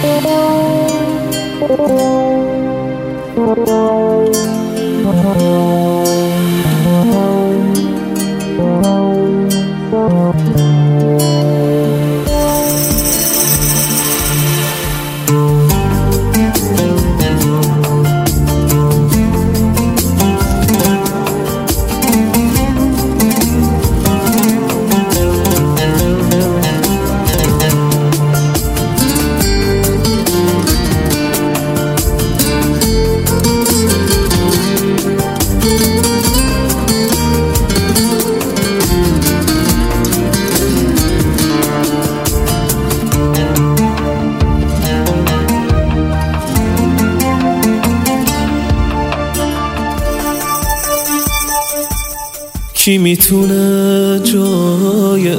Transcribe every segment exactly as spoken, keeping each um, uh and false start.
کی میتونه جای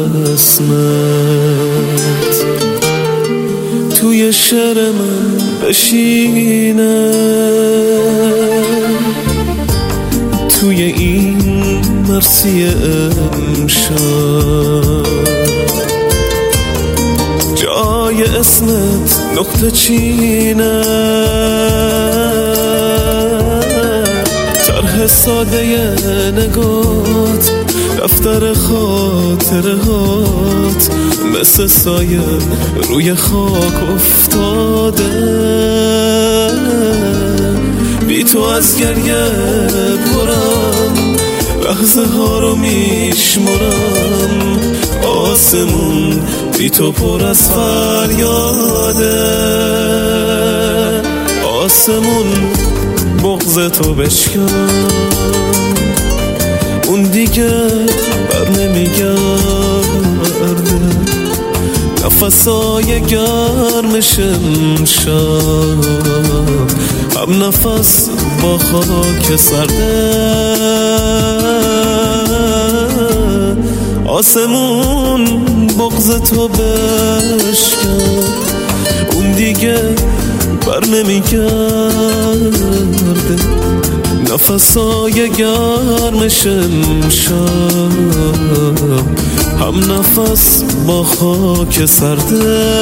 اسمت توی شعر من بشینه، توی این مرسی امشب جای اسمت نقطه چینه، طرح ساده نگات دفتر خاطرهات مثل سایه روی خاک افتاده، بی تو از گریه پرم لحظه ها رو میشمرم، آسمون بی تو پر از فریاده، آسمون بغض تو بشکنم اون دیگه بر نمیگرده، نفسای گرمش امشب هم نفس با خاک سرده، آسمون بغض تو بشکن اون دیگه بر نمیگرده، نفسای گرمش امشب هم نفس با خاک سرده.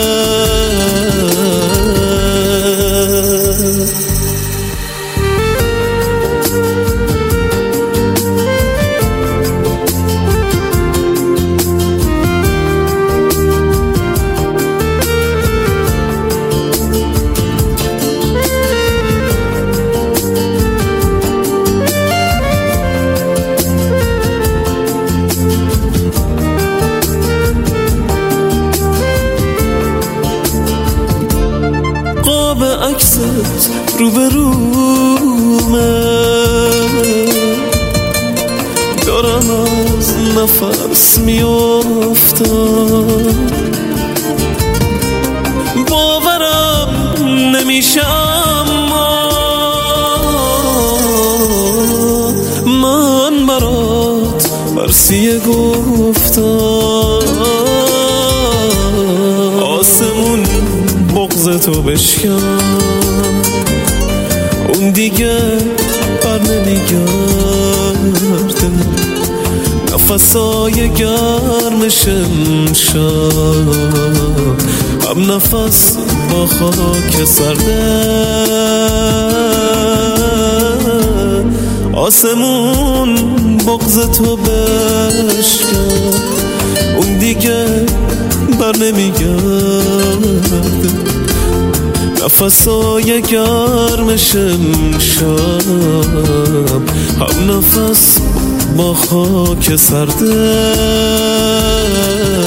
عکست رو به رومه دارم از نفس میافتم، باورم نمیشه اما من برات مرسیه گفتم، آسمون بغض تو بشکن اون دیگه بر نمیگرده، نفسای گرمش امشب هم نفس با خاک سرده، آسمون بغض تو بشکن اون دیگه بر نمیگرده، نفسای گرمش امشب هم نفس با خاک سرده.